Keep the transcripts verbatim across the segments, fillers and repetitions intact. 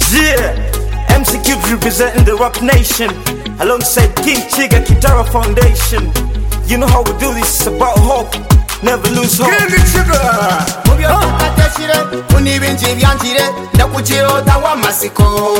Yeah, M C Cubes representing the Rock Nation alongside King Chiga Kitara Foundation. You know how we do this, it's about hope, never lose hope. King Chiga Mubyo tukateshire kunibinji byanjire ndakuchirota wa masiko.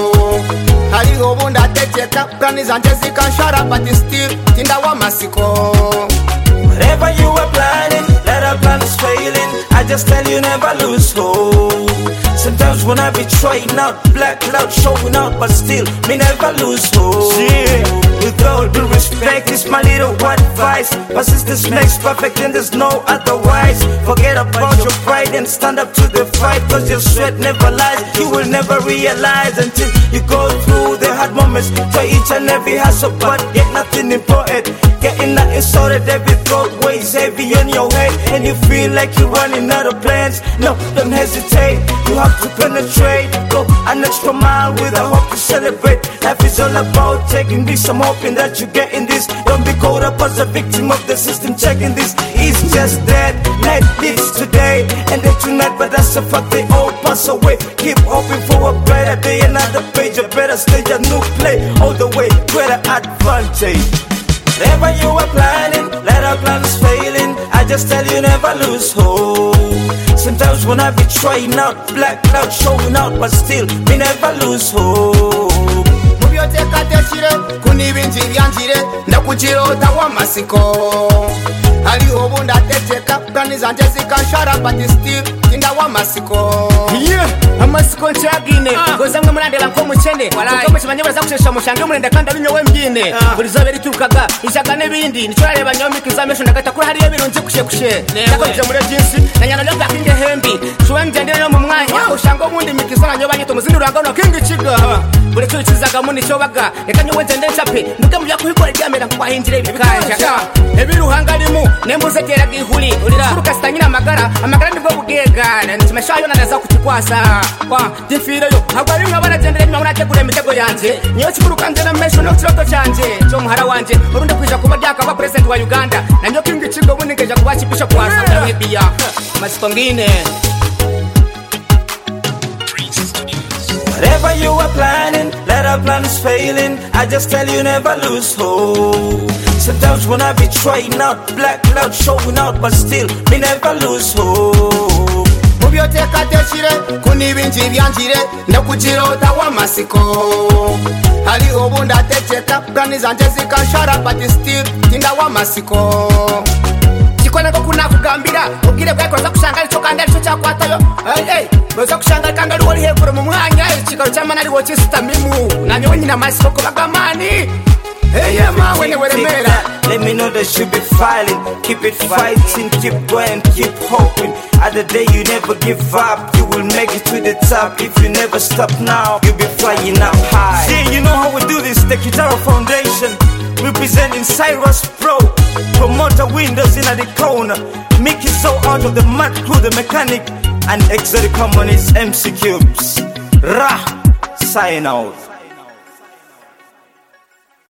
Hariho bunda teteka plani zanje zikanshara but still tinda wa masiko. Whatever you are planning, let our plan is failing. I just tell you never lose hope. Sometimes when I be trying out, black cloud showing out, but still me never lose hope. Yeah, with all due respect, it's my little advice. Persistence makes perfect and there's no otherwise. Forget about your pride and stand up to the fight, cause your sweat never lies. You will never realize until you go through the hard moments. Try each and every hustle, but get nothing important. Getting nothing sorted, every thought weighs heavy on your head, and you feel like you're running out of plans. No, don't hesitate, you have to penetrate. Go an extra mile with a hope to celebrate. Life is all about taking this, I'm hoping that you getting this. Don't be caught up as a victim of the system checking this. It's just that night lives today and then tonight, but that's a fact, they all pass away. Keep hoping for a better day, another page, a better stage, a new play. All the way, greater advantage. Whatever you are planning, let our plans failing. I just tell you never lose hope. Sometimes when I be trying out, black cloud showing out, but still me never lose hope. Mubyo tekateshire kunibinji byanjire ndakuchirota wa masiko. Hariho bunda teteka plani zanje zikanshara but still tinda wa masiko. Yeah, amasiko nchagine goza mwe munandela nko mukene kuko mukimanye baza kushesha mushange munenda kandi abinyowe mbyine buri zobe riturukaga ishaga nebindi nico yareba nyomikiza mesho ndagata kuri hariye birunze kushe kushe ndakoje muri jinsi nanyana lo bakinge hembi shuwe mgendere no mu mwanya ushango mundi mikiza nanyo banyito muzindi uranga no King Chiga buri cyo kizaga muni cyo baga reka nyowe ndende ncape nuke mubya kuhikora ryamera kwahindire bikanja ebiruhanga limu nembuze gera gihuli kuruka stanyina amagara amagara nibwo bugegana ntimeshayo nanaza kukikwasa kwa difire yo hagari mwa baragendere mwa unategura imitego yanje niyo kikuruka ndena mesho no kiroto cyanje cyo muhara wanje urunde kwija kuba ryaka ba president wa Uganda nanyo King Chiga ubundi ngeja kubachipisha kwasa ndabibia masiko ngine. Whatever you are planning, let our plans failing. I just tell you never lose hope. Sometimes when I be trying out, black cloud showing out, but still me never lose hope. Mubyo tekateshire kunibinji byanjire ndakuchirota wa masiko. Hariho bunda teteka plani zanje zikanshara but still tinda wa masiko. Chikona ko kuna kugambira ubwire bwako za kushanga ico kandi arico cyakwatayo. Hey hey, boza kushanga kandi ari wori hekuru mu mwanya ikigaro cyamana ari woche stamimu. Nanyo wenyina masiko ko bagamani. Hey yeah man, when you let me know that you be filing. Keep it fighting, keep going, keep hoping. At the day you never give up, you will make it to the top. If you never stop now, you'll be flying up high. See, you know how we do this, the Kitara Foundation, representing Cyrus Pro, promoter windows in the corner, Mickey so out of the mad crew, the mechanic, and exotic harmonies M C Cubes. Ra, sign out.